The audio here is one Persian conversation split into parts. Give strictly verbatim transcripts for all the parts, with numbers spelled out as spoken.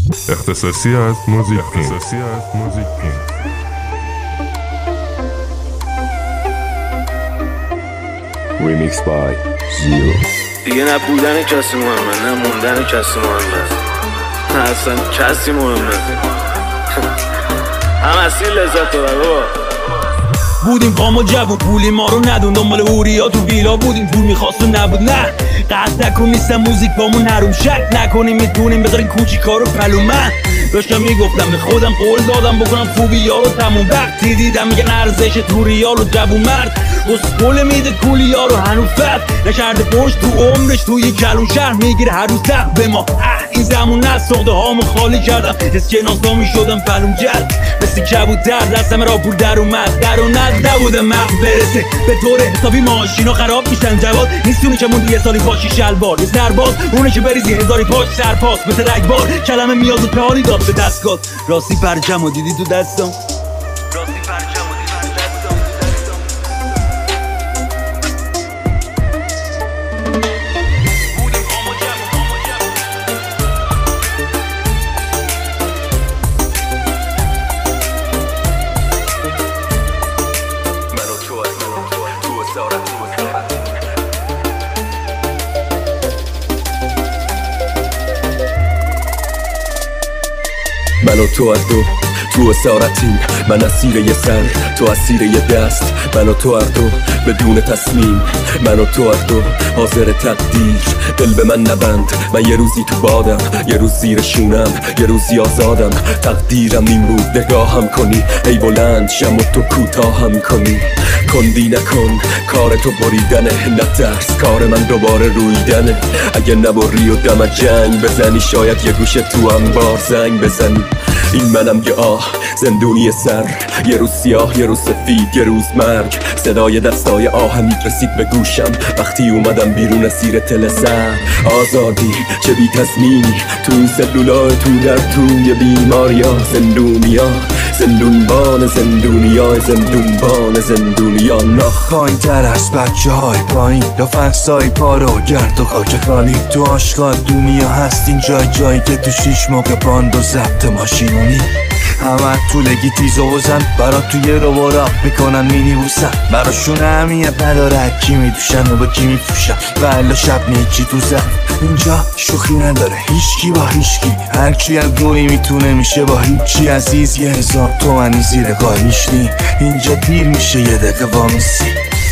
اختصاصی از موزیک اختصاصی از موزیک Remix by زیرو. دیگه نه بودن کسی مهمه نه موندن کسی مهمه، نه اصلا کسی مهمه. هم اصیل لذت ببر بابا. بودیم قام و جوون پولی ما رو ندون، دنبال اوریا تو ویلا بودیم پول میخواست و نبود. نه قصد نکن نیستم موزیک بامون نروم، شک نکنیم میتونیم بذاریم کوچیکا رو پلو. من داشتم میگفتم به خودم قول دادم بکنم خوبی ها رو تموم. وقتی دیدم میگن ارزش تو ریال و جوون مرد اسکول میده کولی ها رو هنو فرد نکرده پشت تو عمرش توی کلون شهر میگیره هر روز تق به ما. این زمون نه ساخته هامو خالی کردم اسکناسا میشدم پلون جد مثل کبوتر دستم را پول در اومد در و ند نبوده مغز برسه به طور حسابی ماشینا خراب میشن. جواد نیستونی که موندی یه سالی پاشی شلوار یه سرباز اونه که بریزی هزاری پاش سرپاس مثل رگبار کلمه میاد و تعالی داد به دستگاه. راستی پرچم و دیدی تو دستم، راستی پرچم و دیدی تو دستم. بودیم قام و جمع قام و جمع من و تو از تو تو اسارت تو اسارت من و تو از دو تو اسارتیم، من اسیر یه سر تو اسیر یه دست. من و تو هر دو بدون تصمیم، من و تو هر دو حاضر تقدیر. دل به من نبند، من یه روزی تو بادم یه روز زیر شونم یه روزی آزادم. تقدیرم این بود نگاهم کنی ای بلند شم و تو کوتاهم کنی. کندی نکن کار تو بریدنه، نترس کار من دوباره رویدنه. اگه نبری و دم جنگ بزنی شاید یه گوشه تو انبار زنگ بزنی. این منم یه آه زندونی سر، یه روز سیاه یه روز سفید یه روز مرگ. صدای دستای آهنی رسید به گوشم وقتی اومدم بیرون اسیر تل سر. آزادی چه بی تضمینی تو این سلولای تو در توی بیماریا. زندونیا زندونبان زندونیا زندونبان زندونیا. ناخ پایین تر از بچه های پایین یا فنسای پارو گرد و خاک خالی. تو آشغال دنیا هست این جای جایی که تو شیش موقع باند و ضبط ماشینونی. همه طولگی تیزو بزن برا توی رو برا میکنن مینی بوسن. براشون اهمیت نداره کی میدوشن و با کی میفوشن و الا شب نیچی تو زن. اینجا شوخی نداره هیچکی با هیچکی، هرکی از گویی میتونه میشه با هیچی. عزیز یه هزار تومنی زیر قایمیشنی اینجا دیر میشه یه دقیقه وامیسی.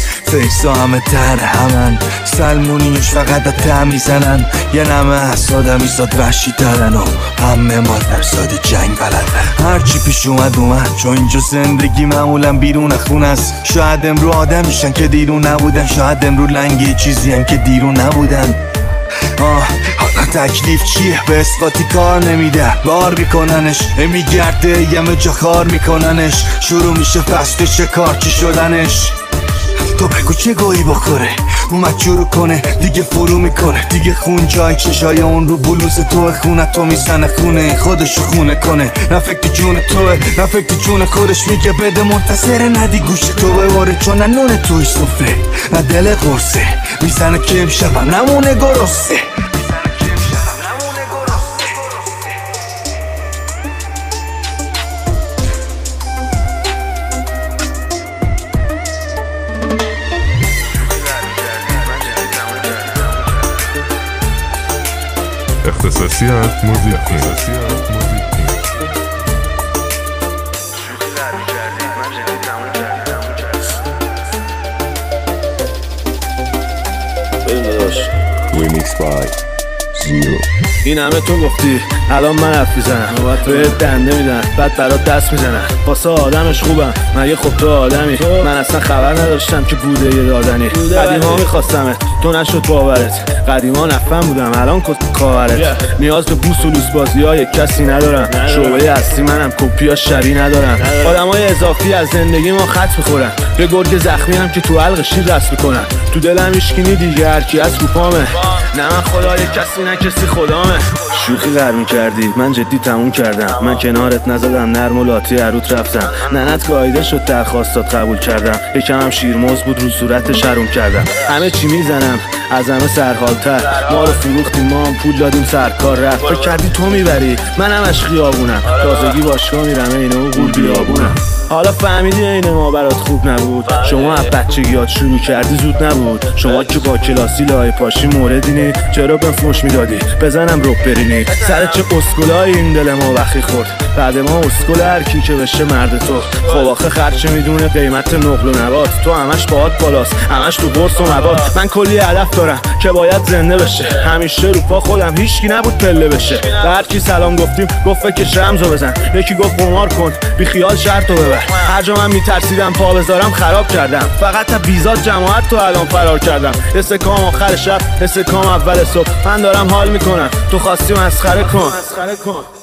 فیسا همه تر همن سلمونیش فقط تا میزنن. یه نمه از آدمی زاد وحشی ترن و همه ما درصاد جنگ بلدن. هرچی پیش اومد اومد چون اینجا زندگی معمولا بیرون خون است. شاید امرو آدم میشن که دیرون نبودن، شاید امرو لنگی چیزی هم که دیرون نبودن. آه حالا تکلیف چیه؟ به اثباتی کار نمیده بار میکننش میگرده یه جا خار میکننش. شروع میشه فصل شکار چی شدنش. تو بگو چه گویی بخوره اومد شروع کنه دیگه فرو میکنه دیگه خون جای چشای اون رو بلوز تو خونه تو میزنه خونه خودشو خونه کنه. نه فکر جون توه نه فکر جون خودش میگه بده منتصره ندی گوش تو بباره چون نه نونه توی صفره نه دل قرصه میزنه که امشب نمونه گرسته. اختصاصی از موزیک اختصاصی از موزیک Remix by زیرو. این همه تو گفتی الان من حرف میزنم توی دنده میدن بعد برات دست میزنن واسه آدمش خوبم مگه خب تو آدمی؟ من اصلا خبر نداشتم که بوده یه دادنی. قدیما میخواستمت تو نشد باورت، قدیما نفهم بودم الان کس کاورت. نیاز به بوس و لوس بازی های کسی ندارم، شعبه هستی منم کپی ها شبی ندارم. آدم های اضافی از زندگی ما خط میخورن، به گرگ زخمی هم که تو حلق شیر دست میکنن. تو دلم ایشکینی دیگه هرکی از رو پامه، نه من خدای کسی نه کسی خدامه. شوخی قرمی کردی من جدی تموم کردم، من کنارت نزدم نرم و لاتی عروت رفتم. ننت گایده شد درخواستات قبول کردم، یکم هم شیرموز بود رو صورت شروم کردم. همه چی میزنم از همه سرحالتر. ما رو فروختیم، ما هم پول دادیم سرکار رفت. فکر کردی تو میبری، من همش خیابونم، تازگی باشگاه میرم اینه و غول بیابونم. حالا فهمیدی اینه ما برات خوب نبود؟ شما از بچگیات شروع کردی زود نبود؟ شما که با کلاسی لای پاشی موردینی، چرا بهم فوش میدادی بزنم رب برینی؟ سر چه اسکولای این دل ما وقی خورد، بعد ما اسکول هر کی که بشه مرد تو. خب آخه خرچه میدونه قیمت نقل و نبات، تو همش باهات بالاست، همش تو قرص و مبات. من کلی هدف دارم که باید زنده بشه، همیشه رو پا خودم، هیچکی نبود پله بشه. به هر کی سلام گفتیم گفت فکرش رمزو بزن، یکی گفت قمار کن بی خیال شرطو ببر. هر جا من میترسیدم پا بذارم خراب کردم، فقط تا بیزاد جماعت تو الان فرار کردم. استکام آخر شب، استکام اول صبح، من دارم حال میکنم، تو خواستی مسخره کن.